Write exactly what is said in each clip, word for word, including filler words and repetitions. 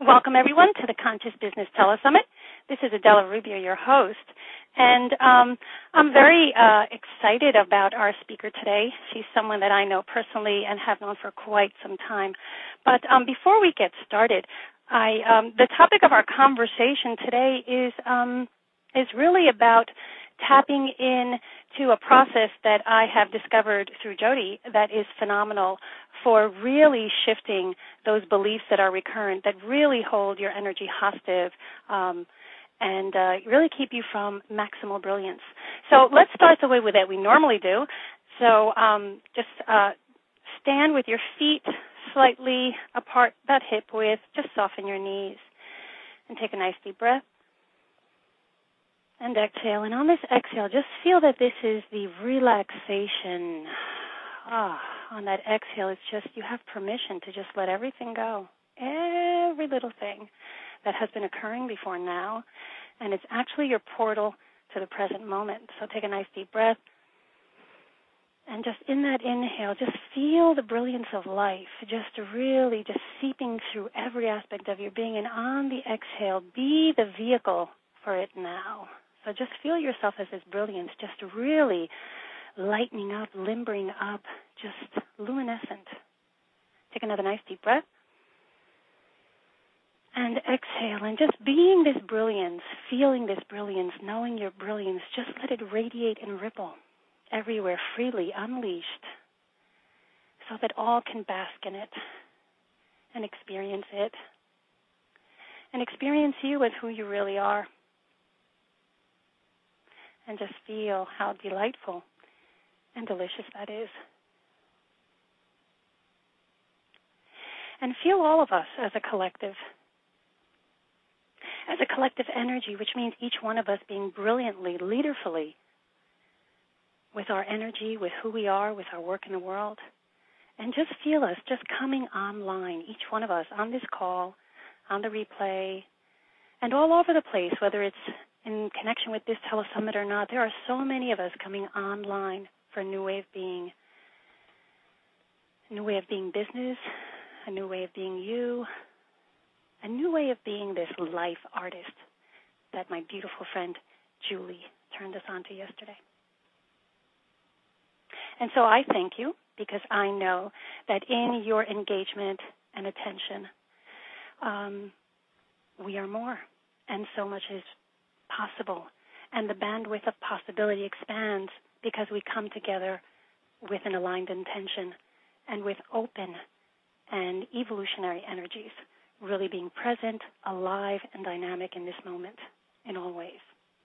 Welcome, everyone, to the Conscious Business Telesummit. This is Adela Rubio, your host, and um, I'm very uh, excited about our speaker today. She's someone that I know personally and have known for quite some time. But um, before we get started, I, um, the topic of our conversation today is um, is really about tapping in to a process that I have discovered through Jody that is phenomenal for really shifting those beliefs that are recurrent, that really hold your energy hostage um, and uh, really keep you from maximal brilliance. So let's start the way that we normally do. So um, just uh, stand with your feet slightly apart, about hip width. Just soften your knees and take a nice deep breath. And exhale. And on this exhale, just feel that this is the relaxation. Ah, on that exhale, it's just you have permission to just let everything go. Every little thing that has been occurring before now. And it's actually your portal to the present moment. So take a nice deep breath. And just in that inhale, just feel the brilliance of life, just really just seeping through every aspect of your being. And on the exhale, be the vehicle for it now. So just feel yourself as this brilliance, just really lightening up, limbering up, just luminescent. Take another nice deep breath. And exhale, and just being this brilliance, feeling this brilliance, knowing your brilliance, just let it radiate and ripple everywhere freely, unleashed, so that all can bask in it and experience it. And experience you as who you really are. And just feel how delightful and delicious that is. And feel all of us as a collective, as a collective energy, which means each one of us being brilliantly, leaderfully, with our energy, with who we are, with our work in the world. And just feel us just coming online, each one of us on this call, on the replay, and all over the place, whether it's in connection with this telesummit or not. There are so many of us coming online for a new way of being, a new way of being business, a new way of being you, a new way of being this life artist that my beautiful friend Julie turned us on to yesterday. And so I thank you because I know that in your engagement and attention, um, we are more, and so much is possible, and the bandwidth of possibility expands because we come together with an aligned intention and with open and evolutionary energies, really being present, alive, and dynamic in this moment in all ways.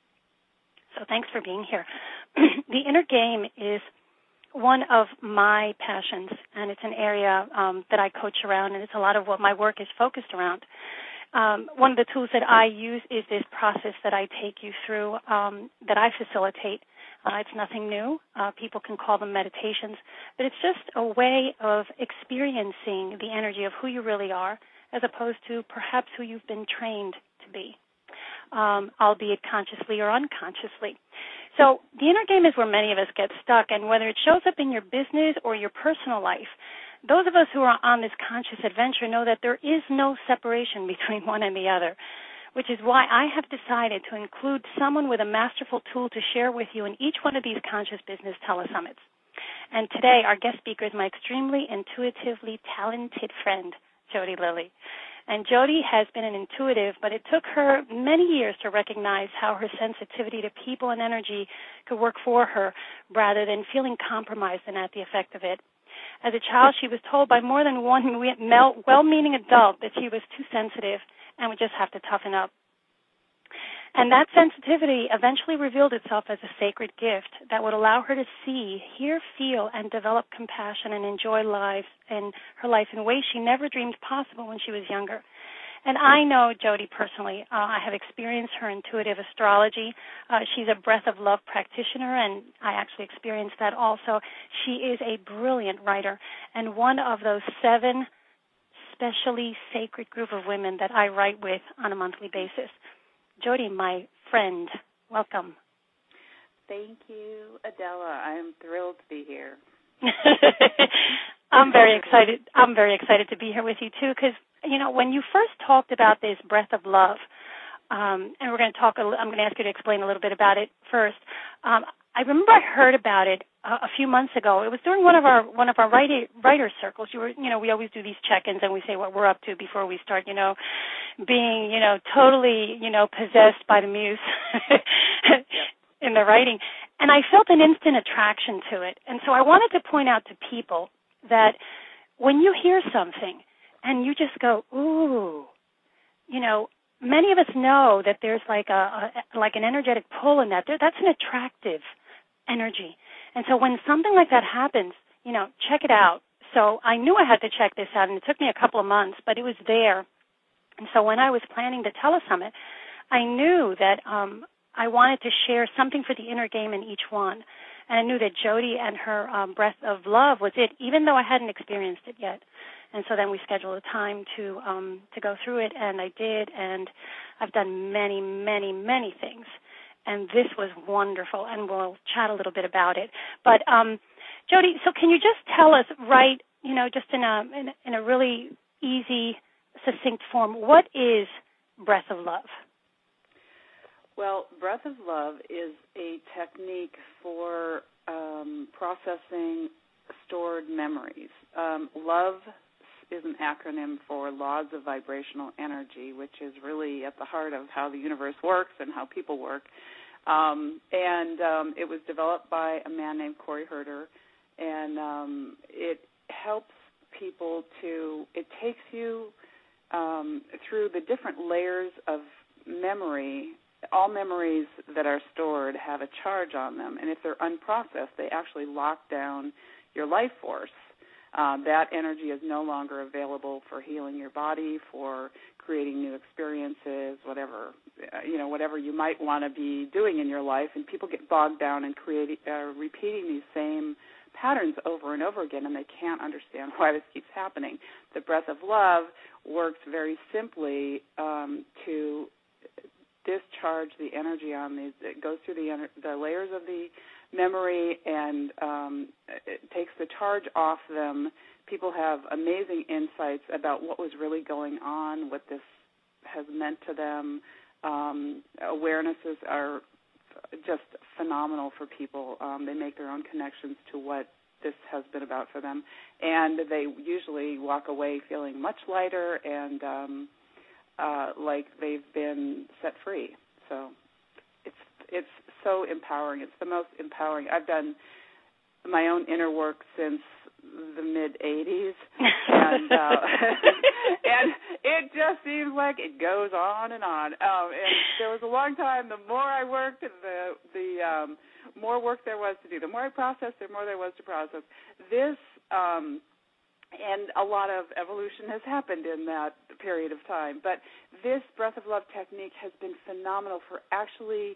So thanks for being here. The inner game is one of my passions, and it's an area um, that I coach around, and it's a lot of what my work is focused around. Um, one of the tools that I use is this process that I take you through, um, that I facilitate. Uh, it's nothing new. Uh, people can call them meditations, but it's just a way of experiencing the energy of who you really are, as opposed to perhaps who you've been trained to be, um, albeit consciously or unconsciously. So the inner game is where many of us get stuck, and whether it shows up in your business or your personal life, those of us who are on this conscious adventure know that there is no separation between one and the other, which is why I have decided to include someone with a masterful tool to share with you in each one of these Conscious Business Telesummits. And today, our guest speaker is my extremely intuitively talented friend, Jody Lilly. And Jody has been an intuitive, but it took her many years to recognize how her sensitivity to people and energy could work for her rather than feeling compromised and at the effect of it. As a child, she was told by more than one well-meaning adult that she was too sensitive and would just have to toughen up. And that sensitivity eventually revealed itself as a sacred gift that would allow her to see, hear, feel, and develop compassion and enjoy life in her life in ways she never dreamed possible when she was younger. And I know Jody personally. Uh, I have experienced her intuitive astrology. Uh, she's a breath of love practitioner, and I actually experienced that also. She is a brilliant writer and one of those seven specially sacred group of women that I write with on a monthly basis. Jody, my friend, welcome. Thank you, Adela. I'm thrilled to be here. uh, I'm very excited. I'm very excited to be here with you too, because you know when you first talked about this breath of love, um, and we're going to talk. A, I'm going to ask you to explain a little bit about it first. Um, I remember I heard about it uh, a few months ago. It was during one of our one of our writer writer circles. You were, you know, we always do these check-ins and we say what we're up to before we start. You know, being, you know, totally, you know, possessed by the muse in the writing. And I felt an instant attraction to it. And so I wanted to point out to people that when you hear something and you just go, ooh, you know, many of us know that there's like a, a like an energetic pull in that. There, that's an attractive energy. And so when something like that happens, you know, check it out. So I knew I had to check this out, and it took me a couple of months, but it was there. And so when I was planning the telesummit, I knew that um, I wanted to share something for the inner game in each one. And I knew that Jody and her um, breath of love was it, even though I hadn't experienced it yet. And so then we scheduled a time to um, to go through it, and I did. And I've done many, many, many things. And this was wonderful, and we'll chat a little bit about it. But um, Jody, so can you just tell us, right, you know, just in a in, in a really easy, succinct form, what is breath of love? Well, breath of love is a technique for um, processing stored memories. Um, love is an acronym for laws of vibrational energy, which is really at the heart of how the universe works and how people work. Um, and um, it was developed by a man named Corey Herter, and um, it helps people to, it takes you um, through the different layers of memory. All memories that are stored have a charge on them, and if they're unprocessed, they actually lock down your life force. Uh, that energy is no longer available for healing your body, for creating new experiences, whatever uh, you know, whatever you might want to be doing in your life. And people get bogged down in creating, uh, repeating these same patterns over and over again, and they can't understand why this keeps happening. The breath of love works very simply um, to discharge the energy on these. It goes through the, the layers of the memory and um, it takes the charge off them. People have amazing insights about what was really going on, what this has meant to them. Um, awarenesses are just phenomenal for people. Um, they make their own connections to what this has been about for them, and they usually walk away feeling much lighter and um, uh, like they've been set free. So it's it's so empowering. It's the most empowering. I've done my own inner work since the mid eighties, and uh, and it just seems like it goes on and on. Um, and there was a long time. The more I worked, the the um, more work there was to do. The more I processed, the more there was to process. This um, and a lot of evolution has happened in that period of time. But this breath of love technique has been phenomenal for actually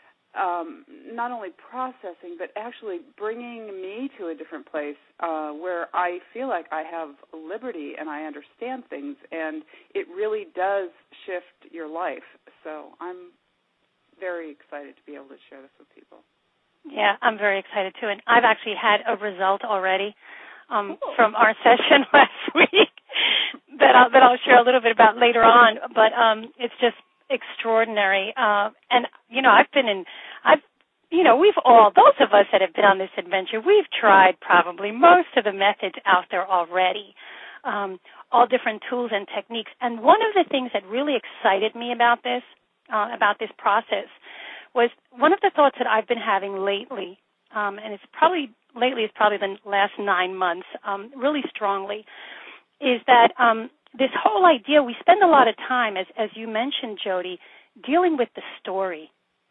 um, not only processing, but actually bringing me to a different place uh, where I feel like I have liberty and I understand things, and it really does shift your life. So I'm very excited to be able to share this with people. Yeah, I'm very excited too, and I've actually had a result already um, from our session last week that I'll, that I'll share a little bit about later on. But um, it's just extraordinary, uh, and you know, I've been in, I've, you know, we've all, those of us that have been on this adventure, we've tried probably most of the methods out there already, um, all different tools and techniques. And one of the things that really excited me about this, uh, about this process, was one of the thoughts that I've been having lately, um, and it's probably lately, it's probably the last nine months, um, really strongly, is that um, this whole idea, we spend a lot of time, as, as you mentioned, Jody, dealing with the story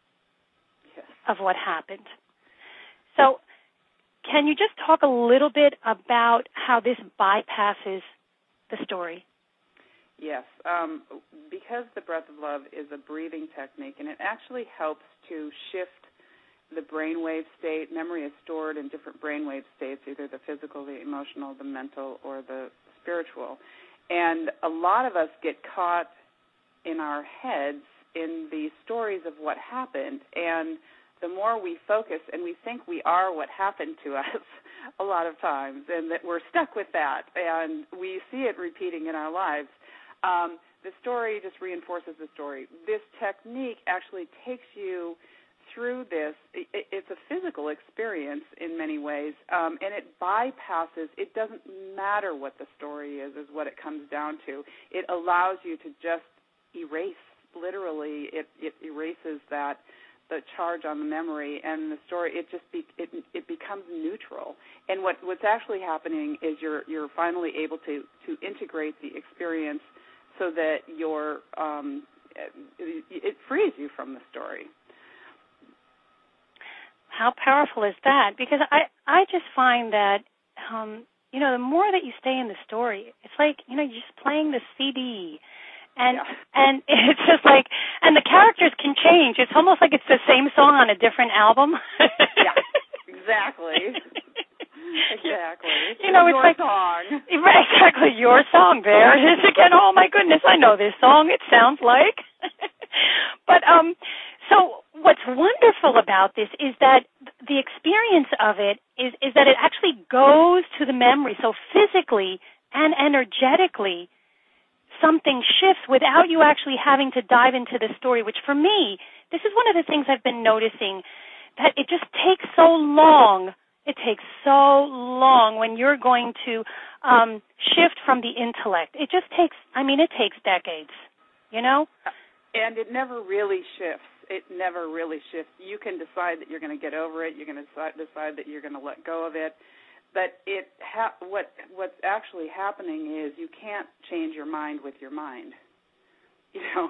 yes. of what happened. So can you just talk a little bit about how this bypasses the story? Yes, um, because the breath of love is a breathing technique, and it actually helps to shift the brainwave state. Memory is stored in different brainwave states, either the physical, the emotional, the mental, or the spiritual. And a lot of us get caught in our heads in the stories of what happened, and the more we focus, and we think we are what happened to us a lot of times, and that we're stuck with that, and we see it repeating in our lives. Um, the story just reinforces the story. This technique actually takes you through this. It, it's a physical experience in many ways, um, and it bypasses, it doesn't matter what the story is, is what it comes down to. It allows you to just erase, literally, it, it erases that, the charge on the memory, and the story, it just be, it, it becomes neutral. And what, what's actually happening is you're you're finally able to, to integrate the experience so that you're, um, it, it frees you from the story. How powerful is that? Because I, I just find that, um, you know, the more that you stay in the story, it's like, you know, you're just playing the C D. And yeah. and it's just like, and the characters can change. It's almost like it's the same song on a different album. yeah, exactly. Exactly. You know, it's your like song. Exactly, your song. There it is again. Oh my goodness, I know this song. It sounds like. But um, so what's wonderful about this is that the experience of it is is that it actually goes to the memory. So physically and energetically, something shifts without you actually having to dive into the story, which for me, this is one of the things I've been noticing, that it just takes so long. It takes so long when you're going to um, shift from the intellect. It just takes, I mean, it takes decades, you know? And it never really shifts. It never really shifts. You can decide that you're going to get over it. You're going to decide, decide that you're going to let go of it. But it ha- what what's actually happening is you can't change your mind with your mind. You know,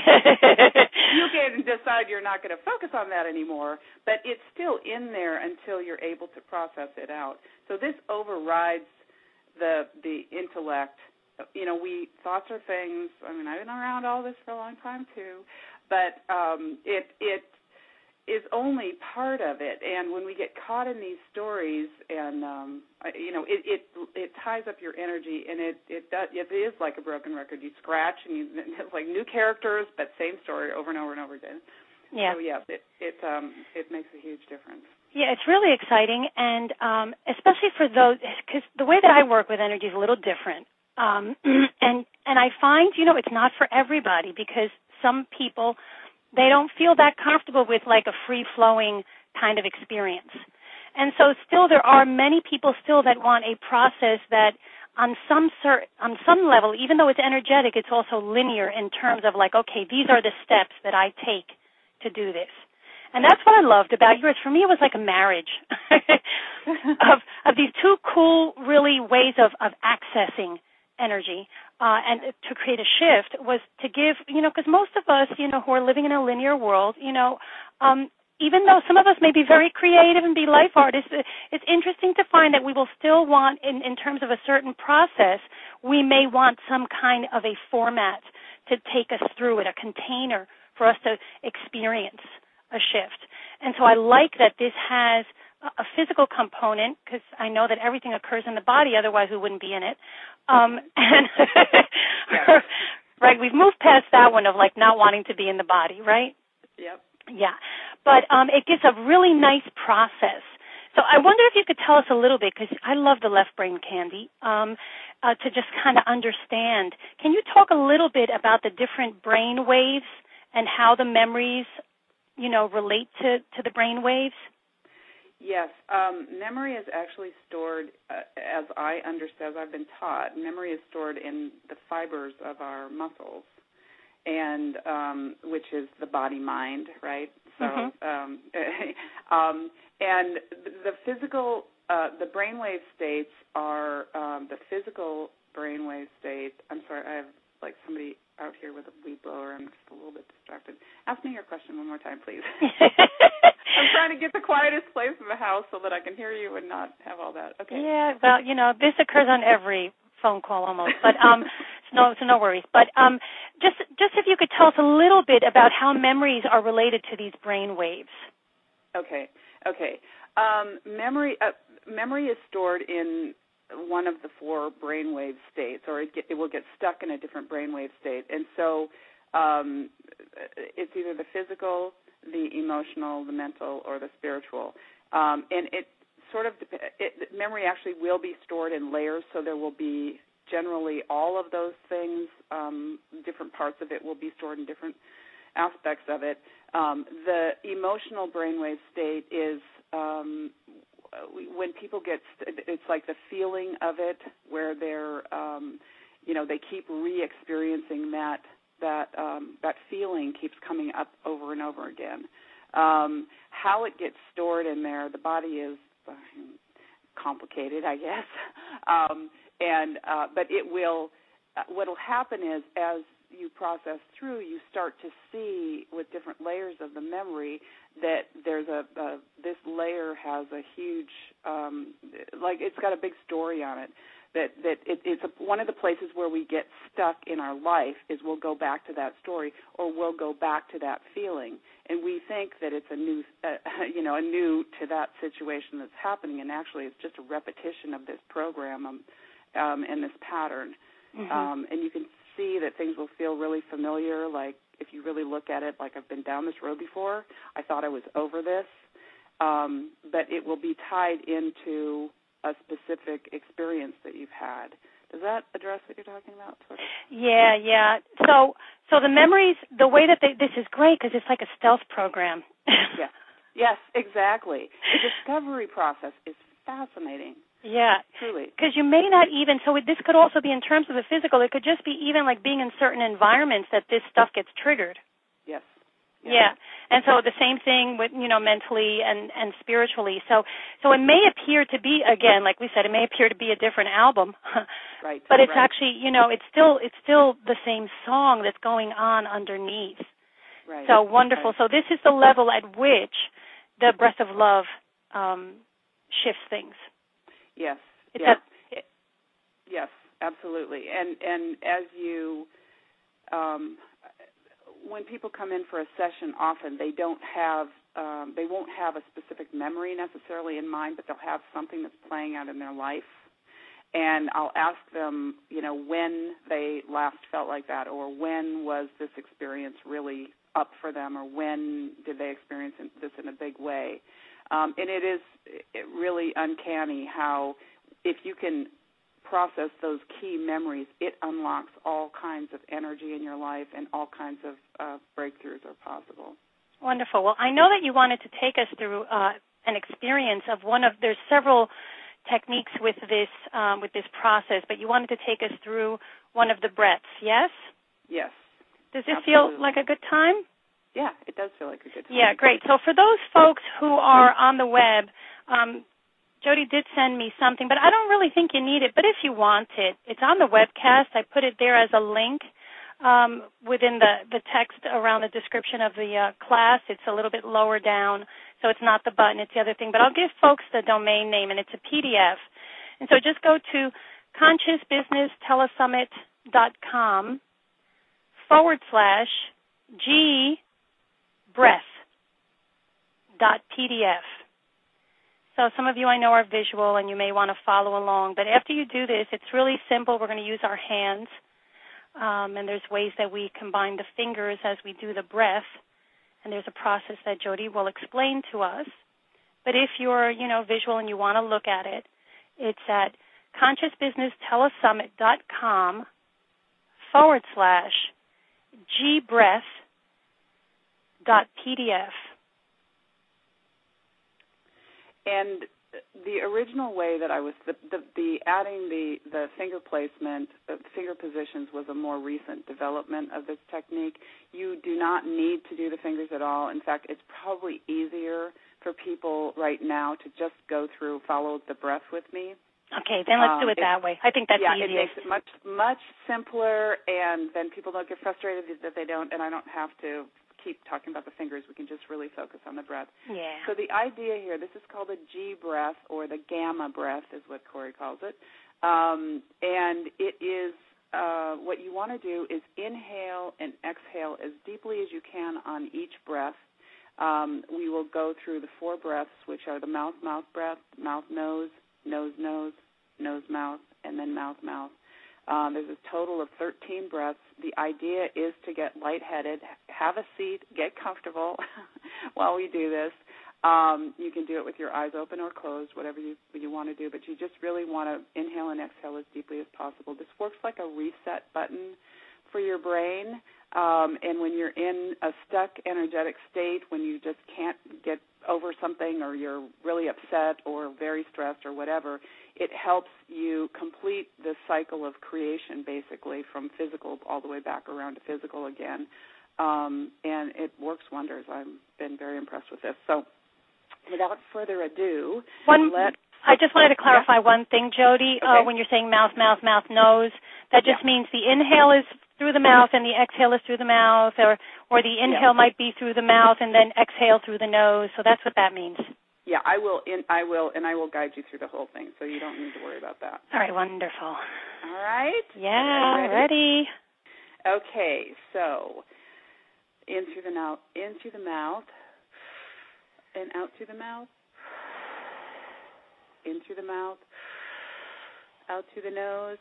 you can decide you're not going to focus on that anymore, but it's still in there until you're able to process it out. So this overrides the the intellect. You know, we thoughts are things. I mean, I've been around all this for a long time too, but um, it it. is only part of it, and when we get caught in these stories, and um, you know, it, it it ties up your energy, and it it does. It is like a broken record. You scratch, and you it's like new characters, but same story over and over and over again. Yeah. So yeah, it it um it makes a huge difference. Yeah, it's really exciting, and um, especially for those, because the way that I work with energy is a little different, um, and and I find, you know, it's not for everybody, because some people, they don't feel that comfortable with like a free-flowing kind of experience. And so still there are many people still that want a process that on some cert- on some level, even though it's energetic, it's also linear in terms of like, okay, these are the steps that I take to do this. And that's what I loved about yours. For me, it was like a marriage of of these two cool, really ways of, of accessing energy. Uh, and to create a shift was to give, you know, because most of us, you know, who are living in a linear world, you know, um, even though some of us may be very creative and be life artists, it's interesting to find that we will still want, in, in terms of a certain process, we may want some kind of a format to take us through it, a container for us to experience a shift. And so I like that this has a physical component, because I know that everything occurs in the body, otherwise we wouldn't be in it. Um, and yes. Right, we've moved past that one of like not wanting to be in the body, right? Yep. Yeah, but um, it gives a really nice process. So I wonder if you could tell us a little bit, because I love the left brain candy, um, uh, to just kind of understand. Can you talk a little bit about the different brain waves and how the memories, you know, relate to, to the brain waves? Yes, um, memory is actually stored, uh, as I understand, as I've been taught, memory is stored in the fibers of our muscles, and um, which is the body-mind, right? So, mm-hmm. um, um, and the physical, uh, the brainwave states are um, the physical brainwave state. I'm sorry, I have like somebody out here with a weed blower. I'm just a little bit distracted. Ask me your question one more time, please. I'm trying to get the quietest place in the house so that I can hear you and not have all that. Okay. Yeah, well, you know, this occurs on every phone call almost, but um, so no, so no worries. But um, just just if you could tell us a little bit about how memories are related to these brain waves. Okay. Okay. Um, memory uh, memory is stored in one of the four brainwave states, or it, get, it will get stuck in a different brainwave state, and so um, it's either the physical, the emotional, the mental, or the spiritual. Um, and it sort of, it, memory actually will be stored in layers, so there will be generally all of those things, um, different parts of it will be stored in different aspects of it. Um, the emotional brainwave state is um, when people get, it's like the feeling of it, where they're, um, you know, they keep re-experiencing that that um, that feeling keeps coming up over and over again. Um, how it gets stored in there, the body is uh, complicated, I guess, um, and uh, but it will. Uh, what will happen is, as you process through, you start to see with different layers of the memory that there's a, a this layer has a huge, um, like it's got a big story on it. That that it, it's a, one of the places where we get stuck in our life is we'll go back to that story, or we'll go back to that feeling, and we think that it's a new, uh, you know, a new to that situation that's happening, and actually it's just a repetition of this program um, um, and this pattern. Mm-hmm. Um, and you can see that things will feel really familiar, like if you really look at it, like I've been down this road before, I thought I was over this, um, but it will be tied into a specific experience that you've had. Does that address what you're talking about? Sort of? Yeah, yeah. So, so the memories, the way that they, this is great because it's like a stealth program. Yes, yes, exactly. The discovery process is fascinating. Yeah, truly. Because you may not even, so this could also be in terms of the physical, it could just be even like being in certain environments that this stuff gets triggered. Yes. Yeah. yeah. And so the same thing with, you know, mentally and, and spiritually. So so it may appear to be, again, like we said, it may appear to be a different album. Right. But it's right. actually, you know, it's still it's still the same song that's going on underneath. Right. So wonderful. Right. So this is the level at which the breath of love um, shifts things. Yes. It's yes. A, it, yes, absolutely. And and as you um, when people come in for a session, often they don't have, um, they won't have a specific memory necessarily in mind, but they'll have something that's playing out in their life. And I'll ask them, you know, when they last felt like that, or when was this experience really up for them, or when did they experience this in a big way. Um, and it is it really uncanny how, if you can process those key memories, it unlocks all kinds of energy in your life, and all kinds of uh, breakthroughs are possible. Wonderful. Well, I know that you wanted to take us through uh, an experience of one of, there's several techniques with this um, with this process, but you wanted to take us through one of the breaths, yes? Yes. Does this absolutely. feel like a good time? Yeah, it does feel like a good time. Yeah, great. So for those folks who are on the web, um, Jody did send me something, but I don't really think you need it. But if you want it, it's on the webcast. I put it there as a link um, within the, the text around the description of the uh, class. It's a little bit lower down, so it's not the button, it's the other thing. But I'll give folks the domain name, and it's a P D F. And so just go to consciousbusinesstelesummit.com forward slash G breath dot P D F. So some of you I know are visual, and you may want to follow along. But after you do this, it's really simple. We're going to use our hands, um, and there's ways that we combine the fingers as we do the breath, and there's a process that Jody will explain to us. But if you're, you know, visual and you want to look at it, it's at consciousbusinesstelesummit.com forward slash gbreath dot pdf. And the original way that I was, the, the, the adding the, the finger placement, uh, finger positions was a more recent development of this technique. You do not need to do the fingers at all. In fact, it's probably easier for people right now to just go through, follow the breath with me. Okay, then let's do it um, that way. I think that's yeah, easiest. Yeah, it makes it much, much simpler, and then people don't get frustrated that they don't, and I don't have to keep talking about the fingers. We can just really focus on the breath. Yeah. So the idea here, this is called a G breath, or the gamma breath is what Corey calls it. Um, and it is, uh, what you want to do is inhale and exhale as deeply as you can on each breath. Um, we will go through the four breaths, which are the mouth-mouth breath, mouth-nose, nose-nose, nose-mouth, and then mouth-mouth. Um, there's a total of thirteen breaths. The idea is to get lightheaded, have a seat, get comfortable while we do this. Um, you can do it with your eyes open or closed, whatever you, you want to do, but you just really want to inhale and exhale as deeply as possible. This works like a reset button for your brain, um, and when you're in a stuck energetic state, when you just can't get over something or you're really upset or very stressed or whatever, it helps you complete the cycle of creation, basically, from physical all the way back around to physical again, um, and it works wonders. I've been very impressed with this. So without further ado, one, let I just wanted to clarify yeah. one thing, Jody. Okay. Uh, when you're saying mouth, mouth, mouth, nose, that just yeah. means the inhale is through the mouth and the exhale is through the mouth, or, or the inhale yeah. might be through the mouth and then exhale through the nose. So that's what that means. Yeah, I will, in, I will, and I will guide you through the whole thing, so you don't need to worry about that. All right, wonderful. All right? Yeah, ready? ready. Okay, so in through the mouth, in through the mouth, and out through the mouth, in through the mouth, out through the nose,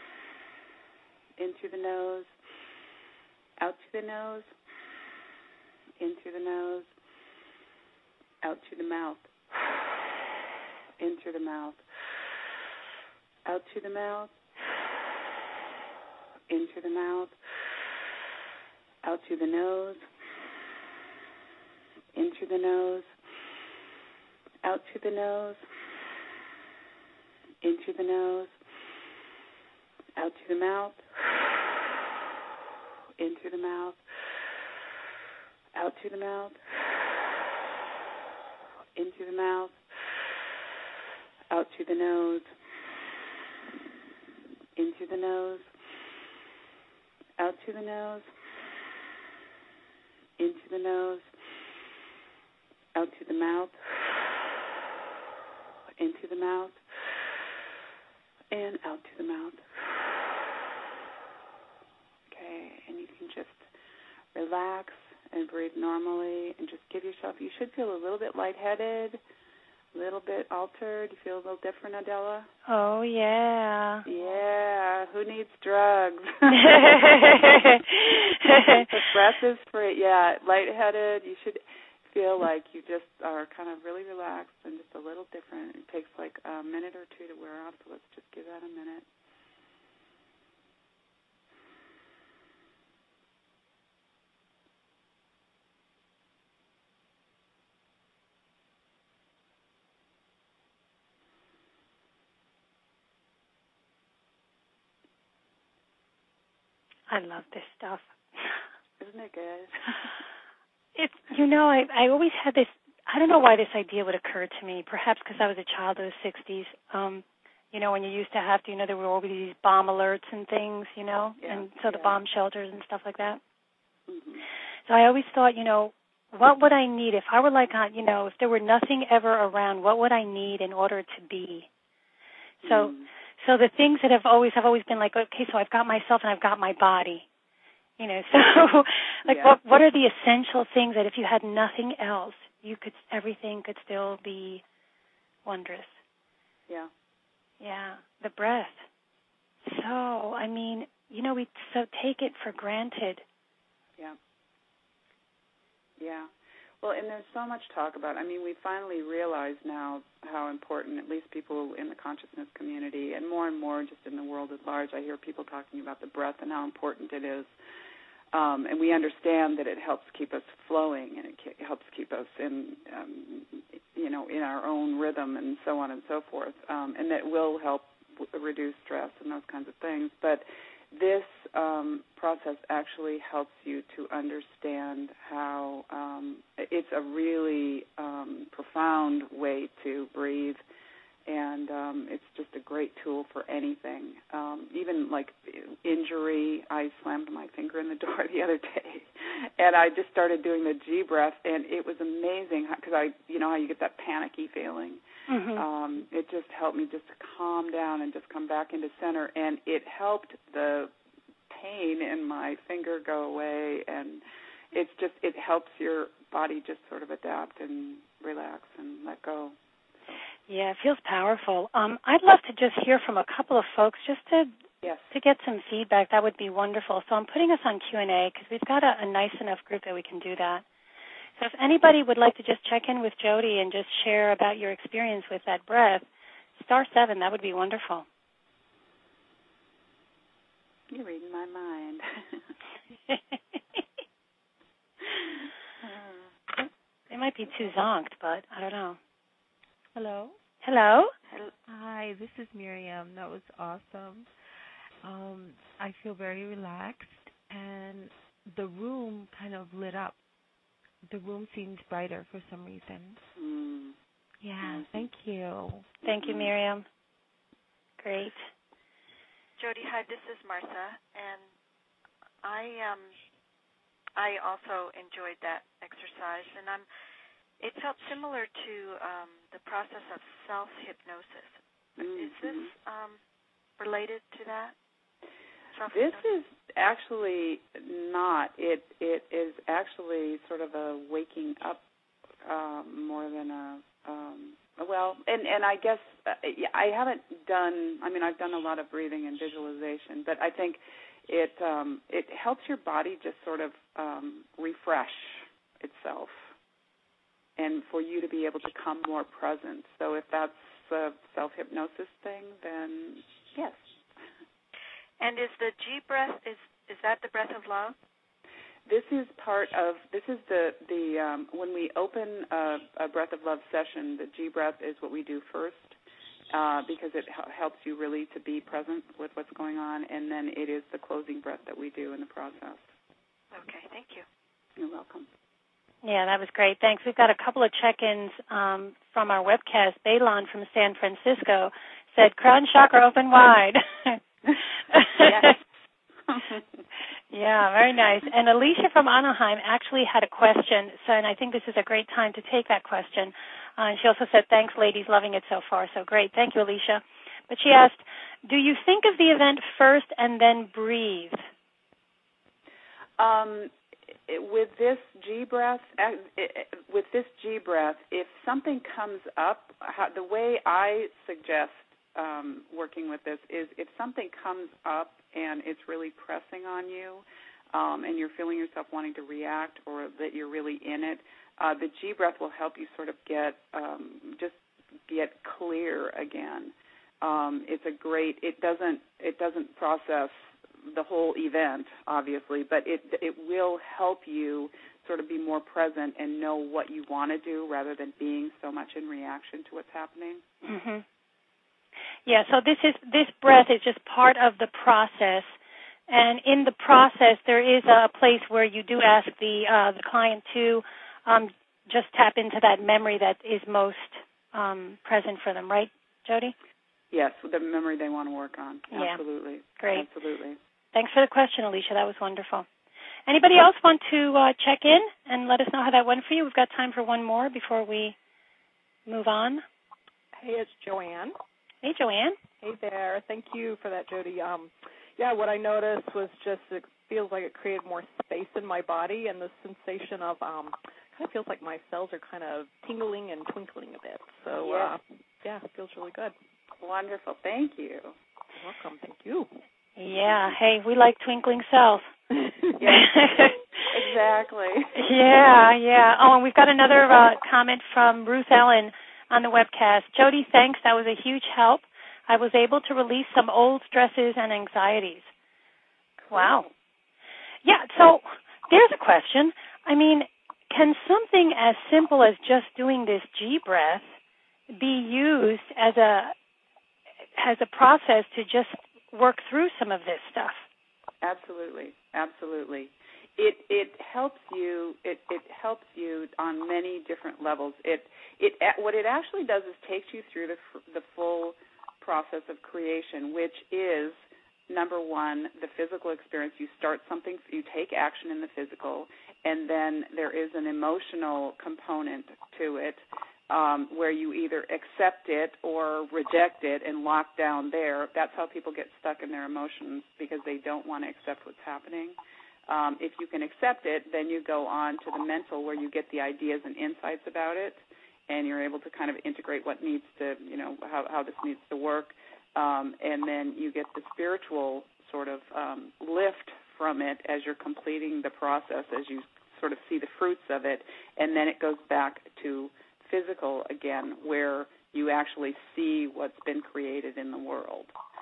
in through the nose, out through the nose, in through the nose, out through the mouth, in through the mouth, out through the mouth, in through the mouth, out through the nose, in through the nose, out through the nose, in through the nose, out through the mouth, in through the mouth, out through the mouth, in through the mouth, out through the nose, in through the nose, out through the nose, in through the nose, out through the mouth, in through the mouth, and out through the mouth. Okay, and you can just relax and breathe normally and just give yourself, you should feel a little bit lightheaded, a little bit altered. You feel a little different, Adela? Oh, yeah. Yeah, who needs drugs? Breath is free. Yeah, lightheaded. You should feel like you just are kind of really relaxed and just a little different. It takes like a minute or two to wear off, so let's just give that a minute. I love this stuff. Isn't it good? It's, you know, I, I always had this, I don't know why this idea would occur to me, perhaps because I was a child of the sixties. Um, you know, when you used to have to, you know, there were always these bomb alerts and things, you know, yeah, and so the yeah. bomb shelters and stuff like that. Mm-hmm. So I always thought, you know, what would I need if I were like, on, you know, if there were nothing ever around, what would I need in order to be? So, mm. so the things that have always, have always been like, okay, so I've got myself and I've got my body. You know, so like yeah. what what are the essential things that if you had nothing else, you could everything could still be wondrous. Yeah. Yeah, the breath. So, I mean, you know, we so take it for granted. Yeah. Yeah. Well, and there's so much talk about it. I mean, we finally realize now how important, at least people in the consciousness community, and more and more just in the world at large, I hear people talking about the breath and how important it is. Um, and we understand that it helps keep us flowing, and it ke- helps keep us in, um, you know, in our own rhythm, and so on and so forth. Um, and that will help w- reduce stress and those kinds of things. But this um, process actually helps you to understand how um, it's a really um, profound way to breathe. And um, it's just a great tool for anything. Um, even like injury, I slammed my finger in the door the other day, and I just started doing the G breath, and it was amazing because I, you know how you get that panicky feeling. Mm-hmm. Um, it just helped me just calm down and just come back into center, and it helped the pain in my finger go away, and it's just it helps your body just sort of adapt and relax and let go. Yeah, it feels powerful. Um, I'd love to just hear from a couple of folks just to Yes. To get some feedback, that would be wonderful. So I'm putting us on Q and A because we've got a, a nice enough group that we can do that. So if anybody would like to just check in with Jody and just share about your experience with that breath, star seven, that would be wonderful. You're reading my mind. They might be too zonked, but I don't know. Hello. Hello. Hello. Hi, this is Miriam. That was awesome. Um, I feel very relaxed, and the room kind of lit up. The room seems brighter for some reason. Mm. Yeah, thank you. Thank you, Miriam. Great. Jody, hi, this is Martha, and I um I also enjoyed that exercise, and I'm it felt similar to um, the process of self-hypnosis. Mm-hmm. Is this um, related to that? This is actually not. It it is actually sort of a waking up um, more than a. Um, well, and, and I guess uh, I haven't done. I mean, I've done a lot of breathing and visualization, but I think it um, it helps your body just sort of um, refresh itself, and for you to be able to come more present. So if that's a self-hypnosis thing, then yes. And is the G breath, is is that the breath of love? This is part of, this is the, the um, when we open a, a Breath of Love session, the G breath is what we do first uh, because it h- helps you really to be present with what's going on, and then it is the closing breath that we do in the process. Okay, thank you. You're welcome. Yeah, that was great. Thanks. We've got a couple of check-ins um, from our webcast. Bailon from San Francisco said, crown chakra open wide. Yes. Yeah, very nice. And Alicia from Anaheim actually had a question, so and I think this is a great time to take that question. Uh, and she also said, thanks, ladies, loving it so far. So great. Thank you, Alicia. But she asked, do you think of the event first and then breathe? Um, with this G breath, with this G breath, if something comes up, how, the way I suggest um, working with this is if something comes up and it's really pressing on you, um, and you're feeling yourself wanting to react or that you're really in it, uh, the G breath will help you sort of get um, just get clear again. Um, it's a great. It doesn't. It doesn't process the whole event, obviously, but it it will help you sort of be more present and know what you want to do rather than being so much in reaction to what's happening. Mm-hmm. Yeah, so this is this breath is just part of the process, and in the process there is a place where you do ask the uh, the client to um, just tap into that memory that is most um, present for them, right, Jody? Yes, the memory they want to work on. Yeah. Absolutely. Great. Absolutely. Thanks for the question, Alicia. That was wonderful. Anybody else want to uh, check in and let us know how that went for you? We've got time for one more before we move on. Hey, it's Joanne. Hey, Joanne. Hey there. Thank you for that, Jody. Um, yeah, what I noticed was just it feels like it created more space in my body, and the sensation of um, kind of feels like my cells are kind of tingling and twinkling a bit. So, yes. uh, yeah, it feels really good. Wonderful. Thank you. You're welcome. Thank you. Yeah. Hey, we like twinkling cells. Yeah. Exactly. Yeah, yeah. Oh, and we've got another uh, comment from Ruth Ellen on the webcast. Jody, thanks. That was a huge help. I was able to release some old stresses and anxieties. Wow. Yeah, so there's a question. I mean, can something as simple as just doing this G breath be used as a as a process to just work through some of this stuff? Absolutely, absolutely. It it helps you. It it helps you on many different levels. It it what it actually does is takes you through the the full process of creation, which is number one, the physical experience. You start something, you take action in the physical, and then there is an emotional component to it. Um, where you either accept it or reject it and lock down there. That's how people get stuck in their emotions because they don't want to accept what's happening. Um, if you can accept it, then you go on to the mental where you get the ideas and insights about it, and you're able to kind of integrate what needs to, you know, how, how this needs to work. um, and then you get the spiritual sort of um, lift from it as you're completing the process, as you sort of see the fruits of it, and then it goes back to physical again, where you actually see what's been created in the world.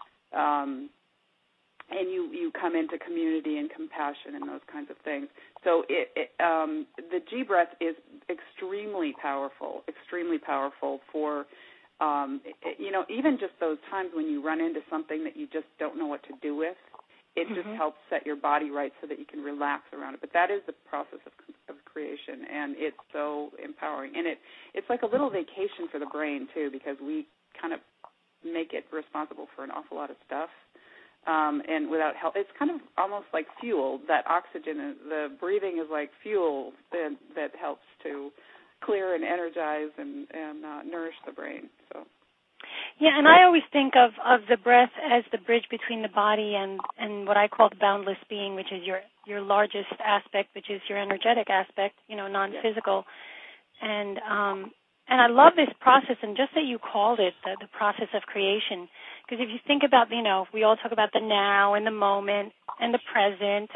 Um, and you, you come into community and compassion and those kinds of things. So it, it, um, the G breath is extremely powerful, extremely powerful for, um, it, you know, even just those times when you run into something that you just don't know what to do with. It just mm-hmm. helps set your body right so that you can relax around it. But that is the process of, of creation, and it's so empowering. And it it's like a little vacation for the brain, too, because we kind of make it responsible for an awful lot of stuff. Um, and without help, it's kind of almost like fuel. That oxygen, the breathing is like fuel that, that helps to clear and energize and, and uh, nourish the brain. So. Yeah, and I always think of, of the breath as the bridge between the body and, and what I call the boundless being, which is your, your largest aspect, which is your energetic aspect, you know, non-physical. And um, and I love this process, and just that you called it the, the process of creation, because if you think about, you know, we all talk about the now and the moment and the present.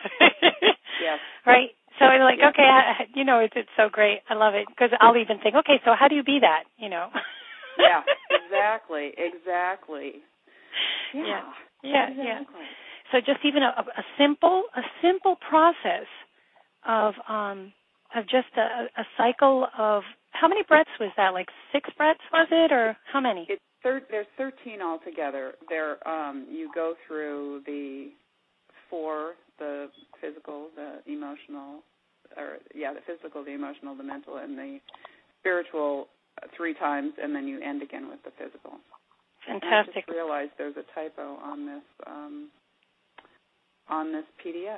Yes. Right? So it's like, yes. okay, I, you know, it's, it's so great. I love it, because I'll even think, okay, so how do you be that, you know? Yeah, exactly, exactly. Yeah, yeah, yeah. exactly. yeah. So just even a, a simple, a simple process of um, of just a, a cycle of how many breaths was that? Like six breaths was it, or how many? It's thir- there's thirteen altogether. There, um, you go through the four: the physical, the emotional, or yeah, the physical, the emotional, the mental, and the spiritual. Three times, and then you end again with the physical. Fantastic. And I just realized there's a typo on this um, on this P D F.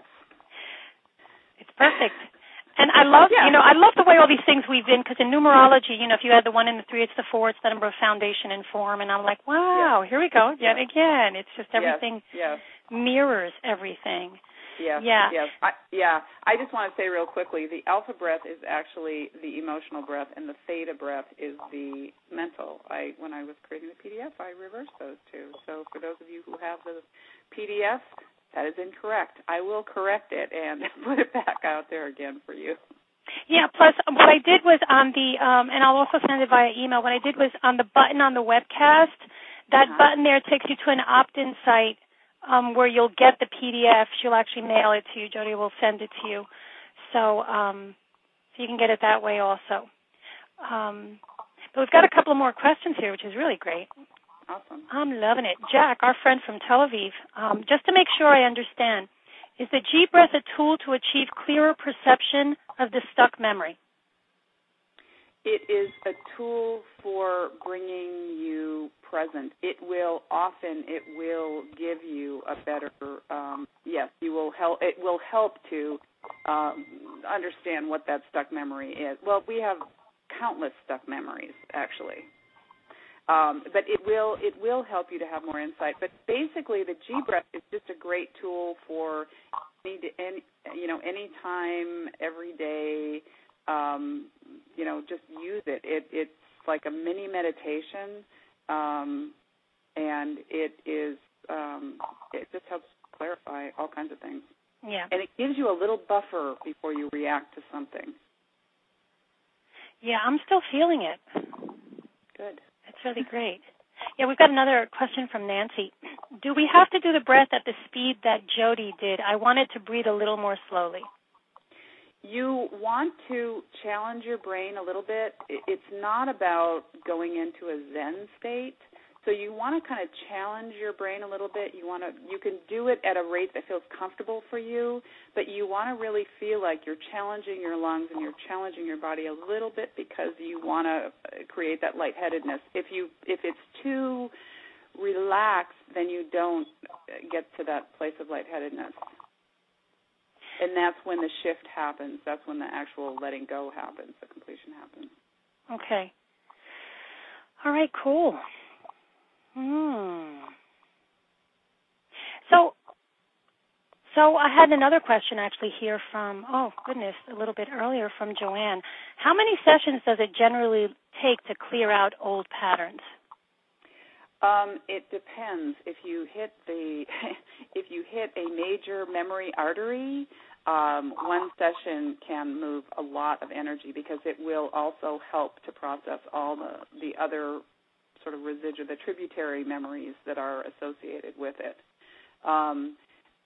It's perfect. And I love, yeah. you know, I love the way all these things weave in, because in numerology, you know, if you add the one and the three, it's the four, it's the number of foundation and form, and I'm like, wow, yes. here we go, yet yes. again. It's just everything yes. Yes. mirrors everything. Yes, yeah. yes. I, yeah, I just want to say real quickly, the alpha breath is actually the emotional breath, and the theta breath is the mental. I When I was creating the P D F, I reversed those two. So for those of you who have the P D F, that is incorrect. I will correct it and put it back out there again for you. Yeah, plus what I did was on the, um, and I'll also send it via email, what I did was on the button on the webcast, that uh-huh. button there takes you to an opt-in site um, where you'll get the P D F. She'll actually mail it to you. Jody will send it to you. So, um, so you can get it that way also. Um, but we've got a couple of more questions here, which is really great. Awesome. I'm loving it. Jack, our friend from Tel Aviv, um, just to make sure I understand, is the G breath a tool to achieve clearer perception of the stuck memory? It is a tool for bringing you present. It will often, it will give you a better, um, yes, you will help. It will help to um, understand what that stuck memory is. Well, we have countless stuck memories, actually. Um, but it will it will help you to have more insight. But basically, the G breath is just a great tool for any, any you know any time, every day. Um, you know, just use it. It it's like a mini meditation, um, and it is um, it just helps clarify all kinds of things. Yeah. And it gives you a little buffer before you react to something. Yeah, I'm still feeling it. Good. It's really great. Yeah, we've got another question from Nancy. Do we have to do the breath at the speed that Jody did? I wanted to breathe a little more slowly. You want to challenge your brain a little bit. It's not about going into a Zen state. So you want to kind of challenge your brain a little bit. You want to, you can do it at a rate that feels comfortable for you, but you want to really feel like you're challenging your lungs and you're challenging your body a little bit because you want to create that lightheadedness. If you, if it's too relaxed, then you don't get to that place of lightheadedness. And that's when the shift happens. That's when the actual letting go happens, the completion happens. Okay. All right, cool. Hmm. So, so I had another question actually here from, oh, goodness, a little bit earlier from Joanne. How many sessions does it generally take to clear out old patterns? Um, it depends. If you hit the, if you hit a major memory artery, um, one session can move a lot of energy because it will also help to process all the, the other sort of residual, the tributary memories that are associated with it. Um,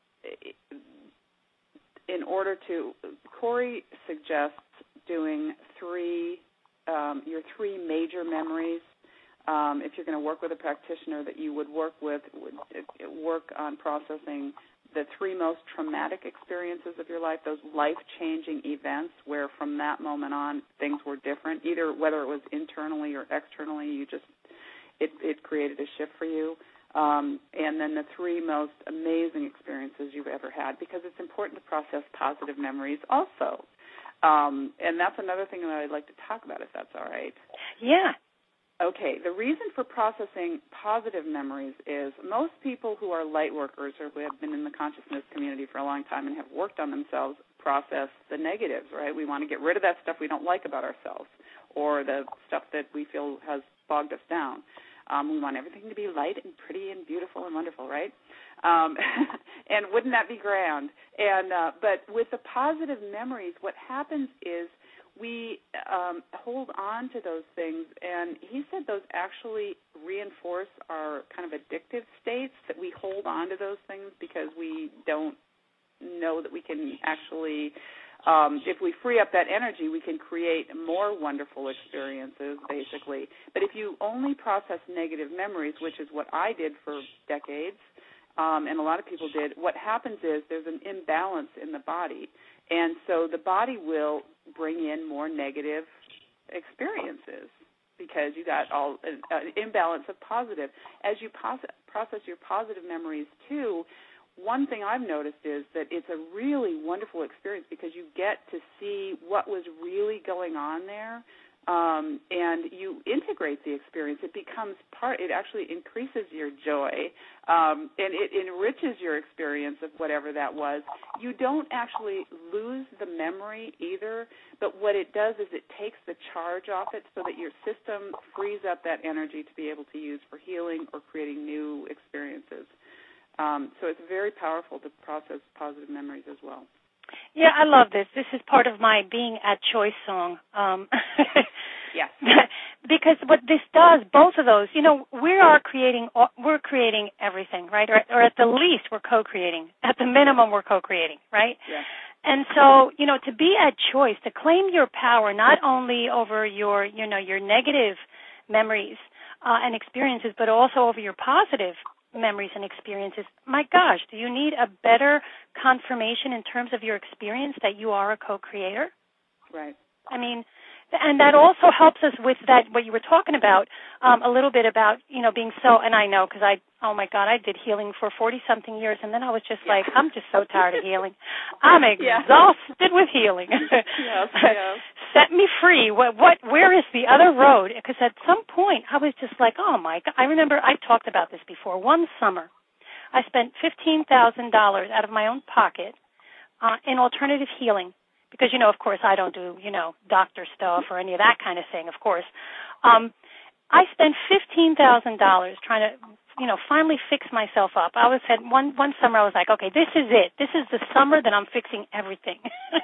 in order to, Corey suggests doing three, um, your three major memories. Um, if you're going to work with a practitioner that you would work with, would work on processing the three most traumatic experiences of your life, those life-changing events where from that moment on things were different, either whether it was internally or externally, you just it, it created a shift for you. Um, and then the three most amazing experiences you've ever had, because it's important to process positive memories also. Um, and that's another thing that I'd like to talk about, if that's all right. Yeah. Okay, the reason for processing positive memories is most people who are light workers or who have been in the consciousness community for a long time and have worked on themselves process the negatives, right? We want to get rid of that stuff we don't like about ourselves or the stuff that we feel has bogged us down. Um, we want everything to be light and pretty and beautiful and wonderful, right? Um, and wouldn't that be grand? And uh, but with the positive memories, what happens is we um, hold on to those things, and he said those actually reinforce our kind of addictive states, that we hold on to those things because we don't know that we can actually, um, if we free up that energy, we can create more wonderful experiences, basically. But if you only process negative memories, which is what I did for decades, um, and a lot of people did, what happens is there's an imbalance in the body. And so the body will bring in more negative experiences because you got all an, an imbalance of positive. As you pos- process your positive memories, too, one thing I've noticed is that it's a really wonderful experience because you get to see what was really going on there, um, and you integrate the experience. It becomes part, it actually increases your joy, um, and it enriches your experience of whatever that was. You don't actually lose the memory either, but what it does is it takes the charge off it so that your system frees up that energy to be able to use for healing or creating new experiences. Um, so it's very powerful to process positive memories as well. Yeah, I love this. This is part of my Being at Choice song. Um, yes. Because what this does, both of those, you know, we are creating, we're creating everything, right? Or, or at the least, we're co-creating. At the minimum, we're co-creating, right? Yeah. And so, you know, to be at choice, to claim your power not only over your, you know, your negative memories uh, and experiences, but also over your positive memories and experiences. My gosh, do you need a better confirmation in terms of your experience that you are a co-creator? Right. I mean, and that also helps us with that, what you were talking about, um, a little bit about, you know, being so, and I know because I, oh my God, I did healing for forty-something years, and then I was just yeah. like, I'm just so tired of healing. I'm exhausted yeah. with healing. yes, yes. Set me free. What, what, where is the other road? Because at some point, I was just like, oh my God. I remember I talked about this before. One summer, I spent fifteen thousand dollars out of my own pocket uh, in alternative healing. Because, you know, of course, I don't do, you know, doctor stuff or any of that kind of thing, of course. Um, I spent fifteen thousand dollars trying to, you know, finally fix myself up. I was had one one summer I was like, okay, this is it. This is the summer that I'm fixing everything.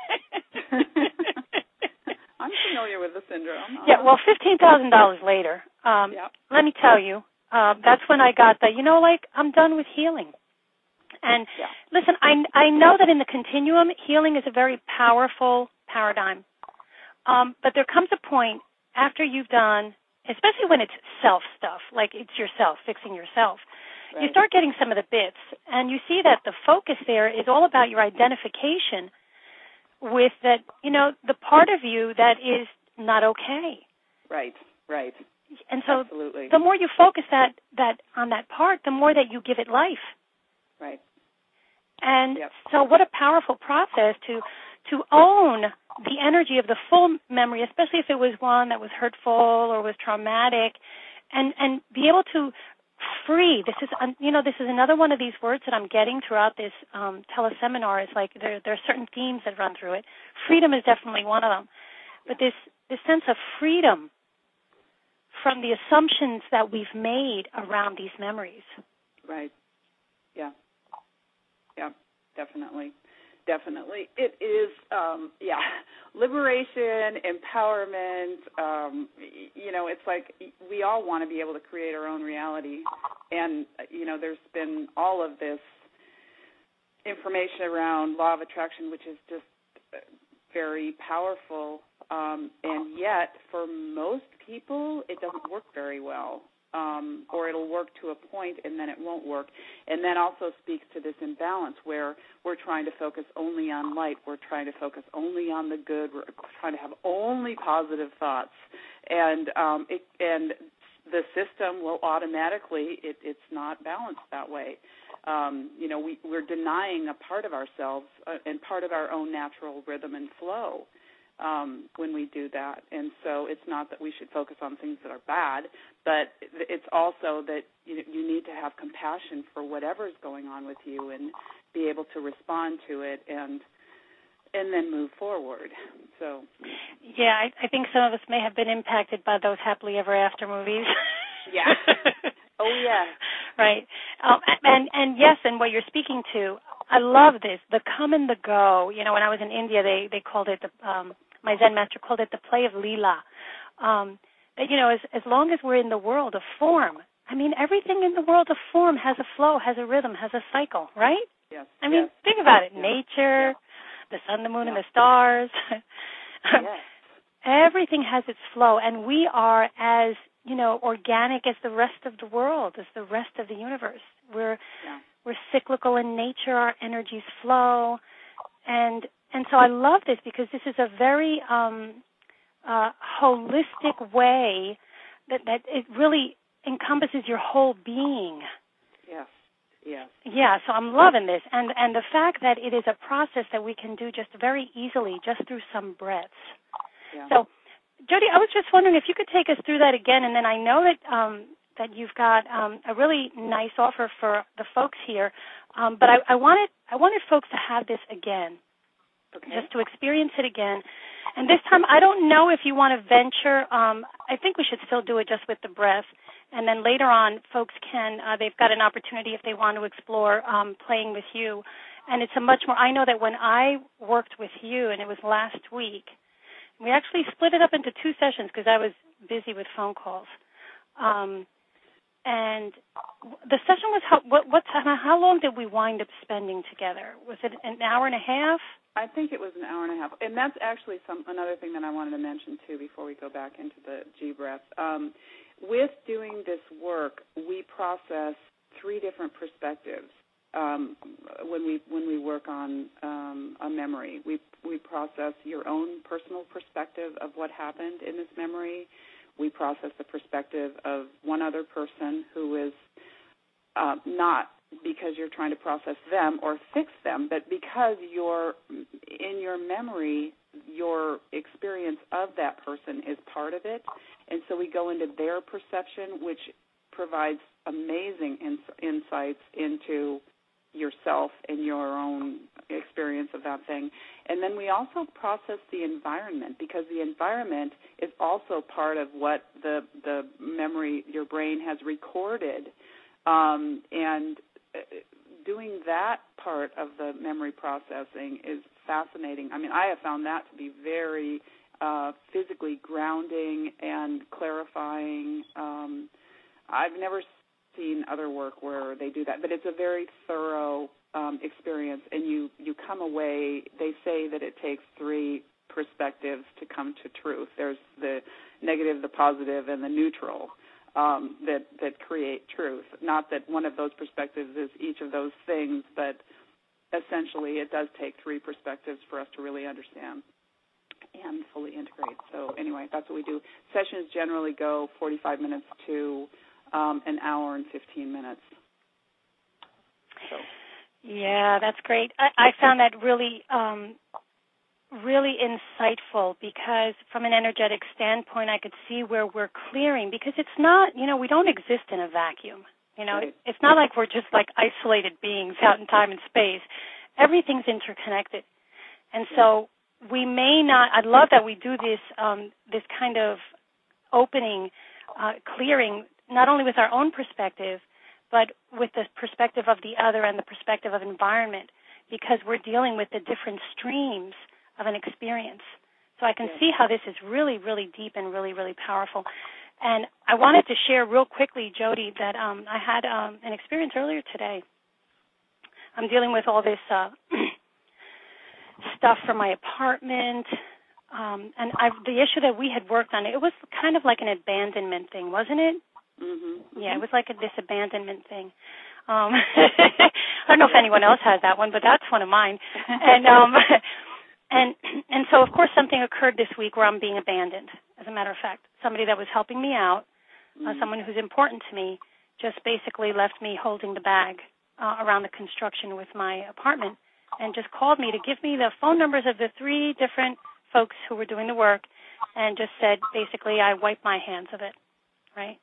I'm familiar with the syndrome. Yeah, well, fifteen thousand dollars later, um, yeah. let me tell you, uh, that's when I got the, you know, like, I'm done with healing. And yeah. listen, I, I know that in the continuum, healing is a very powerful paradigm. Um, but there comes a point after you've done, especially when it's self stuff, like it's yourself, fixing yourself, right. You start getting some of the bits, and you see that the focus there is all about your identification with that, you know, the part of you that is not okay. Right, right. And so Absolutely. The more you focus that, that on that part, the more that you give it life. Right. And yep. so what a powerful process to to own the energy of the full memory, especially if it was one that was hurtful or was traumatic, and, and be able to free. This is, you know, this is another one of these words that I'm getting throughout this um, teleseminar. Is like there, there are certain themes that run through it. Freedom is definitely one of them. But this, this sense of freedom, from the assumptions that we've made around these memories. Right. Yeah. Yeah, definitely. Definitely. It is, um, yeah, liberation, empowerment. Um, you know, it's like we all want to be able to create our own reality. And, you know, there's been all of this information around law of attraction, which is just very powerful. Um, and yet, for most people, it doesn't work very well. Um, or it'll work to a point and then it won't work. And that also speaks to this imbalance where we're trying to focus only on light, we're trying to focus only on the good, we're trying to have only positive thoughts. And um, it, and the system will automatically, it, it's not balanced that way. Um, you know, we, we're denying a part of ourselves uh, and part of our own natural rhythm and flow. Um, when we do that. And so it's not that we should focus on things that are bad, but it's also that you, you need to have compassion for whatever's going on with you and be able to respond to it and and then move forward. So, yeah, I, I think some of us may have been impacted by those happily ever after movies. Yeah. Oh, yeah. Right. Um, and, and yes, and what you're speaking to, I love this, the come and the go. You know, when I was in India, they, they called it, the, um, my Zen master called it the play of Leela. Um, that, you know, as, as long as we're in the world of form, I mean, everything in the world of form has a flow, has a rhythm, has a cycle, right? Yes. I mean, yes. think about it. Yes. Nature, yes. the sun, the moon, yes. and the stars. Yes. Everything has its flow, and we are as, you know, organic as the rest of the world, as the rest of the universe. We're yeah. we're cyclical in nature. Our energies flow, and and so I love this because this is a very um, uh, holistic way that that it really encompasses your whole being. Yes. Yes. Yeah, so I'm loving this, and and the fact that it is a process that we can do just very easily, just through some breaths. Yeah. So, Jody, I was just wondering if you could take us through that again, and then I know that um, that you've got um, a really nice offer for the folks here, um, but I, I wanted I wanted folks to have this again, okay. just to experience it again. And this time, I don't know if you want to venture. Um, I think we should still do it just with the breath. And then later on, folks can, uh, they've got an opportunity if they want to explore um, playing with you. And it's a much more, I know that when I worked with you, and it was last week, we actually split it up into two sessions because I was busy with phone calls. Um, and the session was, how, what, what time, how long did we wind up spending together? Was it an hour and a half? I think it was an hour and a half. And that's actually some another thing that I wanted to mention, too, before we go back into the G-breath. Um, with doing this work, we process three different perspectives um, when we when we work on um, a memory. We we process your own personal perspective of what happened in this memory. We process the perspective of one other person who is uh, not because you're trying to process them or fix them, but because you're in your memory, your experience of that person is part of it. And so we go into their perception, which provides amazing ins- insights into yourself and your own experience of that thing. And then we also process the environment, because the environment is also part of what the the memory, your brain has recorded. Um, and doing that part of the memory processing is fascinating. I mean, I have found that to be very uh, physically grounding and clarifying. Um, I've never seen other work where they do that, but it's a very thorough um, experience, and you, you come away, they say that it takes three perspectives to come to truth. There's the negative, the positive, and the neutral. Um, that, that create truth. Not that one of those perspectives is each of those things, but essentially it does take three perspectives for us to really understand and fully integrate. So anyway, that's what we do. Sessions generally go forty-five minutes to um, an hour and fifteen minutes. So. Yeah, that's great. I, I found that really um, really insightful, because from an energetic standpoint, I could see where we're clearing, because it's not, you know, we don't exist in a vacuum. You know, right. It's not like we're just like isolated beings out in time and space. Everything's interconnected. And so we may not, I love that we do this, um, this kind of opening uh, clearing, not only with our own perspective, but with the perspective of the other and the perspective of environment, because we're dealing with the different streams of an experience. So I can yes. see how this is really, really deep and really, really powerful. And I wanted to share real quickly, Jody, that um, I had um, an experience earlier today. I'm dealing with all this uh, stuff from my apartment, um, and I, the issue that we had worked on, it was kind of like an abandonment thing, wasn't it? Mm-hmm. Yeah, it was like a, this abandonment thing. Um, I don't know if anyone else has that one, but that's one of mine. And um, and and so, of course, something occurred this week where I'm being abandoned. As a matter of fact, somebody that was helping me out, uh, mm-hmm. someone who's important to me, just basically left me holding the bag uh, around the construction with my apartment, and just called me to give me the phone numbers of the three different folks who were doing the work, and just said, basically, I wiped my hands of it, right?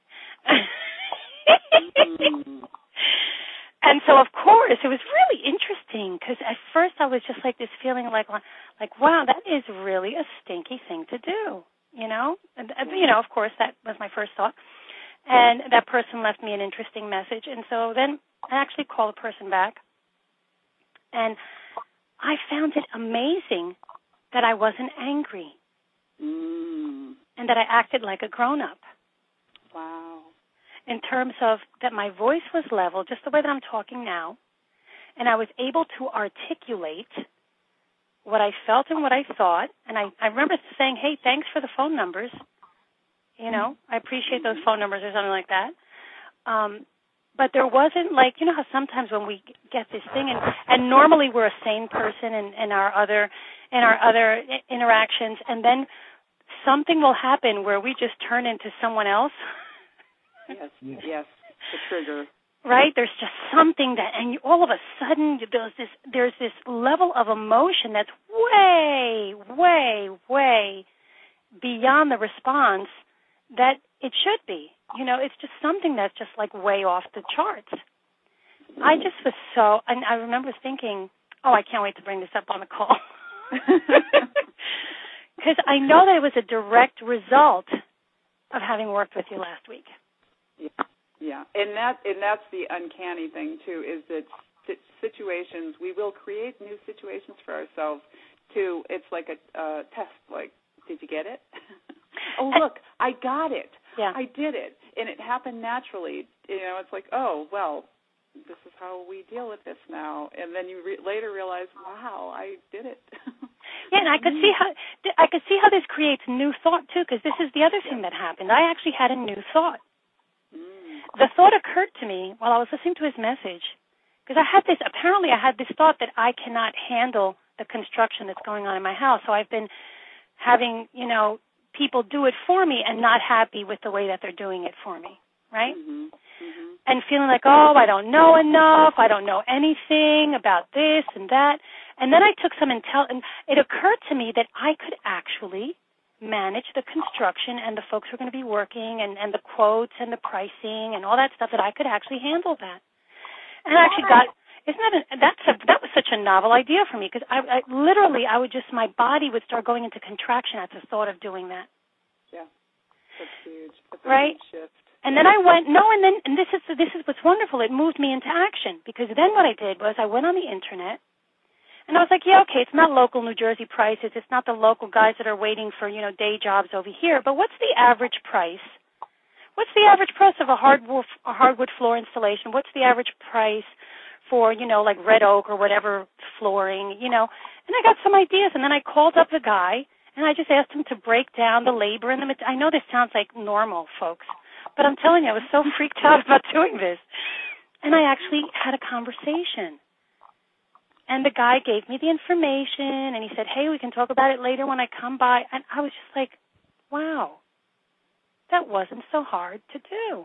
mm-hmm. And so, of course, it was really interesting, because at first I was just like this feeling like, like, wow, that is really a stinky thing to do, you know? And, you know, of course, that was my first thought. And that person left me an interesting message. And so then I actually called the person back, and I found it amazing that I wasn't angry mm. and that I acted like a grown-up. Wow. In terms of that my voice was level, just the way that I'm talking now, and I was able to articulate what I felt and what I thought. And I, I remember saying, hey, thanks for the phone numbers. You know, I appreciate those phone numbers or something like that. Um, but there wasn't like, you know how sometimes when we get this thing, and, and normally we're a sane person in, in our other in our other interactions, and then something will happen where we just turn into someone else. Yes, yes, the trigger. Right? There's just something that, and all of a sudden there's this there's this level of emotion that's way, way, way beyond the response that it should be. You know, it's just something that's just like way off the charts. I just was so, and I remember thinking, oh, I can't wait to bring this up on the call. Because I know that it was a direct result of having worked with you last week. Yeah, yeah, and that and that's the uncanny thing too, is that situations, we will create new situations for ourselves. Too, it's like a uh, test. Like, did you get it? Oh, look, I got it. Yeah, I did it, and it happened naturally. You know, it's like, oh, well, this is how we deal with this now. And then you re- later realize, wow, I did it. Yeah, and I could see how I could see how this creates new thought too, because this is the other thing that happened. I actually had a new thought. Mm. The thought occurred to me while I was listening to his message, because I had this. Apparently, I had this thought that I cannot handle the construction that's going on in my house. So I've been having, you know, people do it for me and not happy with the way that they're doing it for me, right? Mm-hmm. Mm-hmm. And feeling like, oh, I don't know enough, I don't know anything about this and that. And then I took some intel, and it occurred to me that I could actually manage the construction and the folks who are going to be working and, and the quotes and the pricing and all that stuff, that I could actually handle that. And I actually got, isn't that, a, that's a, that was such a novel idea for me, because I, I literally, I would just, my body would start going into contraction at the thought of doing that. Yeah, that's huge. That's a right? huge shift. And then I went, no, and then, and this is, this is what's wonderful, it moved me into action, because then what I did was I went on the internet, and I was like, yeah, okay, it's not local New Jersey prices, it's not the local guys that are waiting for, you know, day jobs over here, but what's the average price? What's the average price of a hardwood, a hardwood floor installation? What's the average price for, you know, like red oak or whatever flooring, you know? And I got some ideas, and then I called up the guy, and I just asked him to break down the labor and the material. I know this sounds like normal, folks, but I'm telling you, I was so freaked out about doing this. And I actually had a conversation. And the guy gave me the information, and he said, hey, we can talk about it later when I come by. And I was just like, wow, that wasn't so hard to do.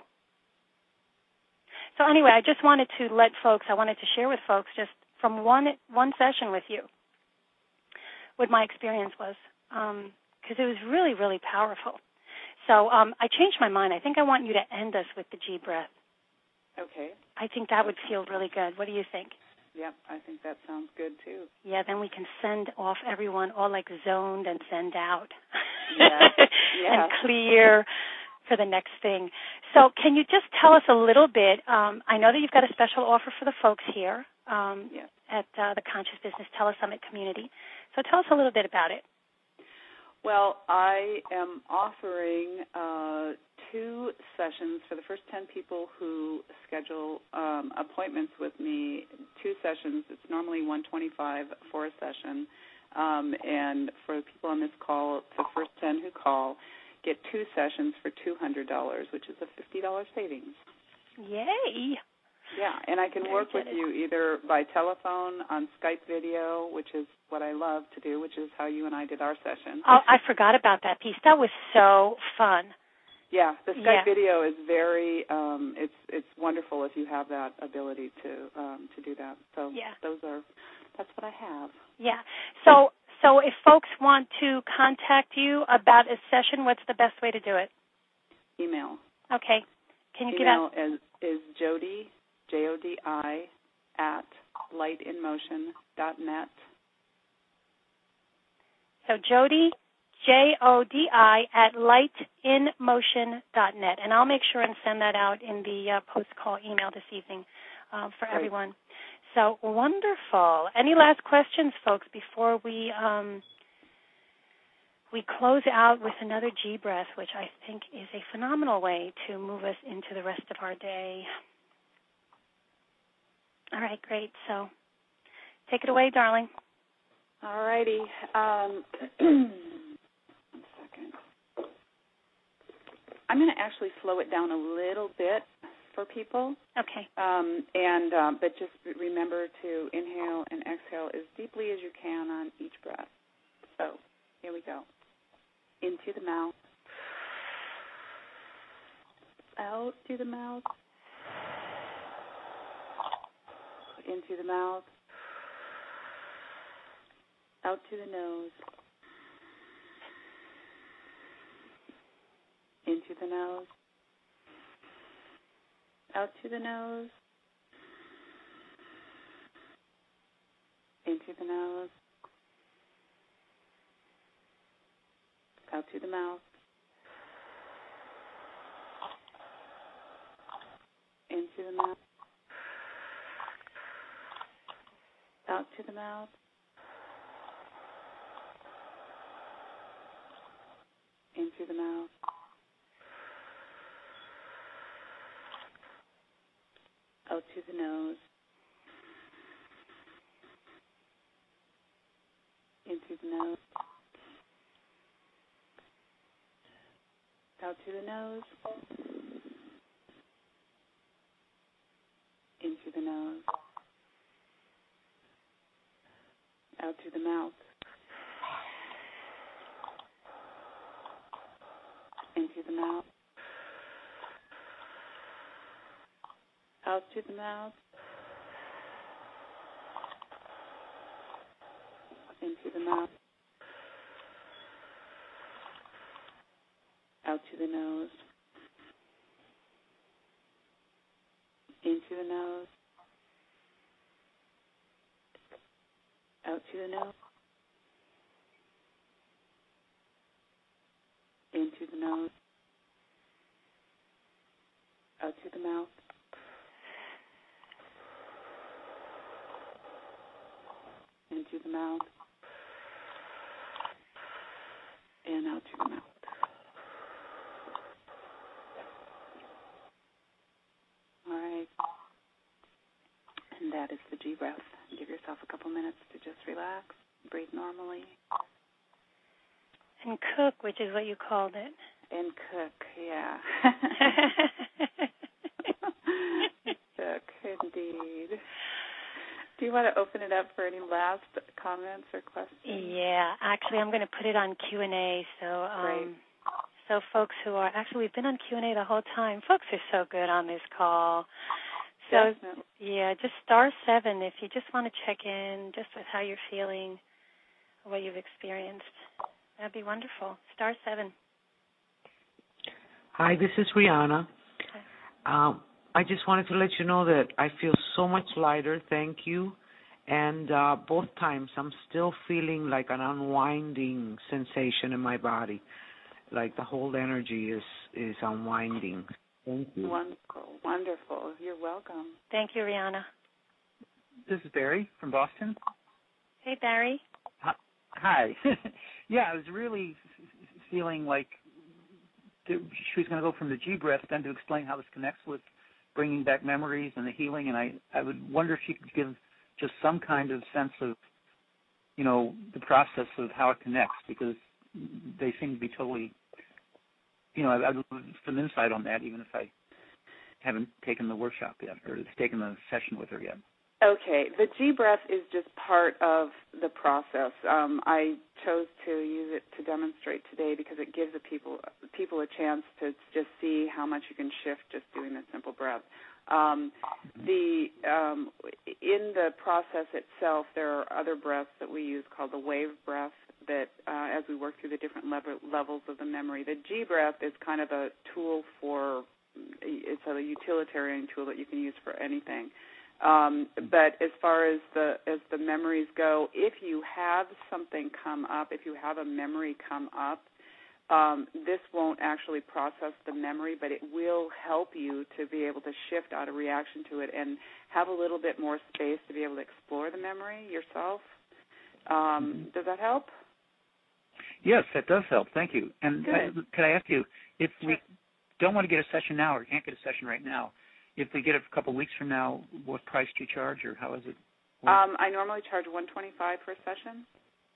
So anyway, I just wanted to let folks, I wanted to share with folks just from one one session with you what my experience was, because um, it was really, really powerful. So um, I changed my mind. I think I want you to end us with the G breath. Okay. I think that would feel really good. What do you think? Yeah, I think that sounds good, too. Yeah, then we can send off everyone all like zoned and send out. Yeah. Yeah. And clear for the next thing. So can you just tell us a little bit? Um, I know that you've got a special offer for the folks here um, yes. at uh, the Conscious Business Telesummit community. So tell us a little bit about it. Well, I am offering uh, two sessions for the first ten people who schedule um, appointments with me. Two sessions. It's normally one hundred twenty-five dollars for a session. Um, and for the people on this call, the first ten who call get two sessions for two hundred dollars, which is a fifty dollars savings. Yay! Yeah, and I can Very work good. with you either by telephone, on Skype video, which is what I love to do, which is how you and I did our session. Oh, I forgot about that piece. That was so fun. Yeah, the Skype Yeah. video is very, um, it's it's wonderful if you have that ability to um, to do that. So Yeah. those are, that's what I have. Yeah. So, so if folks want to contact you about a session, what's the best way to do it? Email. Okay. Can you Email give out? is, is Jodi, J O D I, at light in motion dot net. So Jodi, J O D I, at light in motion dot net. And I'll make sure and send that out in the uh, post-call email this evening uh, for Great. everyone. So wonderful. Any last questions, folks, before we um, we close out with another G-breath, which I think is a phenomenal way to move us into the rest of our day. All right, great. So take it away, darling. All righty. Um, one second. I'm going to actually slow it down a little bit for people. Okay. Um, and um, but just remember to inhale and exhale as deeply as you can on each breath. So here we go. Into the mouth. Out through the mouth. Into the mouth. Out to the nose. Into the nose. Out to the nose. Into the nose. Out to the mouth. Into the mouth. Out to the mouth. Into the mouth. Out to the nose. Into the nose. Out to the nose. Into the nose. Out to the mouth. Into the mouth. Out to the mouth. Into the mouth. Out to the nose. Into the nose. Out to the nose. Into the nose. Out to the mouth. Into the mouth. And out to the mouth. All right. And that is the G breath. Give yourself a couple minutes to just relax, breathe normally. And cook, which is what you called it. And cook, yeah. Cook, indeed. Do you want to open it up for any last comments or questions? Yeah, actually, I'm going to put it on Q and A. So, um, Great. so folks who are actually we've been on Q and A the whole time. Folks are so good on this call. So, Definitely. yeah, just star seven if you just want to check in, just with how you're feeling, what you've experienced. That'd be wonderful. Star seven. Hi, this is Rihanna. Um, I just wanted to let you know that I feel so much lighter, thank you. And uh, both times I'm still feeling like an unwinding sensation in my body. like the whole energy is is unwinding. Thank you. Wonderful, wonderful. You're welcome. Thank you, Rihanna. This is Barry from Boston. Hey, Barry. Hi. Yeah, I was really feeling like she was going to go from the G breath then to explain how this connects with bringing back memories and the healing, and I, I would wonder if you could give just some kind of sense of, you know, the process of how it connects, because they seem to be totally, you know, I, I'd love some insight on that, even if I haven't taken the workshop yet or taken the session with her yet. Okay, the G breath is just part of the process. Um, I chose to use it to demonstrate today because it gives the people people a chance to just see how much you can shift just doing the simple breath. Um, the um, in the process itself, there are other breaths that we use called the wave breath. That uh, as we work through the different level, levels of the memory, the G breath is kind of a tool for. It's a utilitarian tool that you can use for anything. Um, but as far as the as the memories go, if you have something come up, if you have a memory come up, um, this won't actually process the memory, but it will help you to be able to shift out of reaction to it and have a little bit more space to be able to explore the memory yourself. Um, does that help? Yes, that does help. Thank you. And I, could I ask you, if sure. we don't want to get a session now or can't get a session right now, if we get it a couple of weeks from now, what price do you charge, or how is it? Um, I normally charge one hundred twenty-five dollars for a session.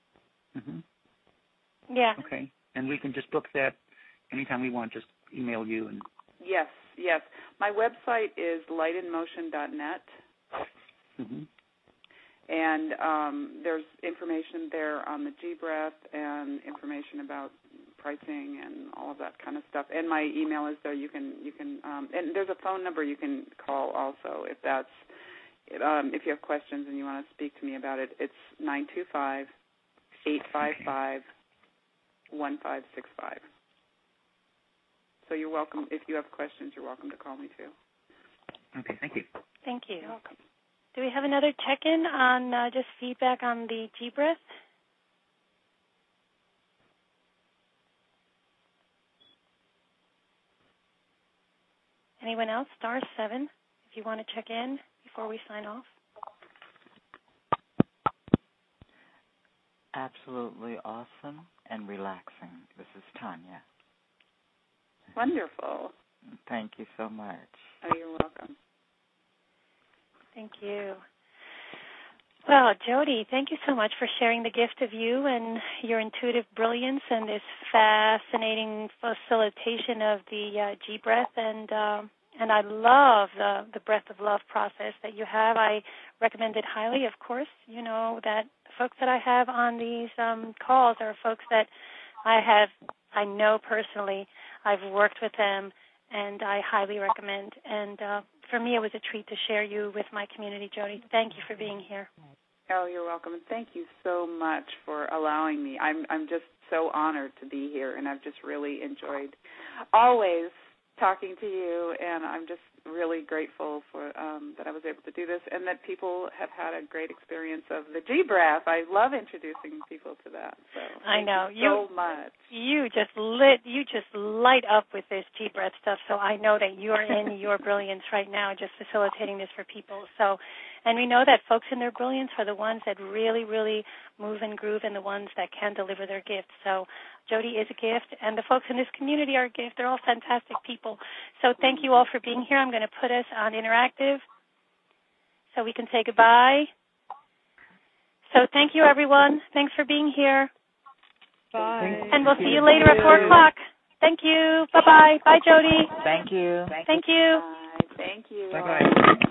Mm-hmm. Yeah. Okay, and we can just book that anytime we want. Just email you and. Yes, yes. My website is light in motion dot net, mm-hmm. and um, there's information there on the G breath and information about pricing and all of that kind of stuff. And my email is there. You can you can um, and there's a phone number you can call also if that's um, if you have questions and you want to speak to me about it. It's nine two five, eight five five, one five six five. So you're welcome. If you have questions, you're welcome to call me too. Okay, thank you. Thank you. You're welcome. Do we have another check-in on uh, just feedback on the G breath? Anyone else? Star seven, if you want to check in before we sign off. Absolutely awesome and relaxing. This is Tanya. Wonderful. Thank you so much. Oh, you're welcome. Thank you. Well, Jody, thank you so much for sharing the gift of you and your intuitive brilliance and this fascinating facilitation of the uh, G breath. And uh, and I love the, the breath of love process that you have. I recommend it highly. Of course, you know that the folks that I have on these um, calls are folks that I have, I know personally. I've worked with them, and I highly recommend. And uh, for me, it was a treat to share you with my community, Jody. Thank you for being here. Oh, you're welcome. And thank you so much for allowing me. I'm I'm just so honored to be here, and I've just really enjoyed always talking to you, and I'm just really grateful for um, that I was able to do this and that people have had a great experience of the G breath. I love introducing people to that. So I know you so you, much. You just lit. You just light up with this G breath stuff. So I know that you're in your brilliance right now, just facilitating this for people. So, and we know that folks in their brilliance are the ones that really, really move and groove, and the ones that can deliver their gifts. So Jody is a gift, and the folks in this community are a gift. They're all fantastic people. So thank you all for being here. I'm going to put us on interactive so we can say goodbye. So thank you, everyone. Thanks for being here. Bye. And we'll see you later at four o'clock. Thank you. Bye-bye. Bye, Jody. Thank you. Thank you. Bye. Thank you. Bye-bye.